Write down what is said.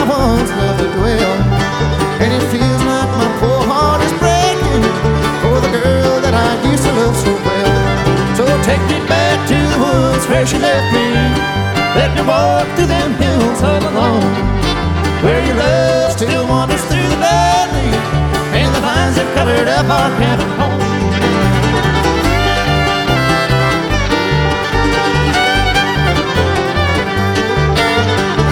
I once loved it well. And it feels like my poor heart is breaking for the girl that I used to love so well. So take me back to the woods where she left me. Let me walk through them hills all alone, where your love still wanders through the valley, and the vines have covered up our cabin.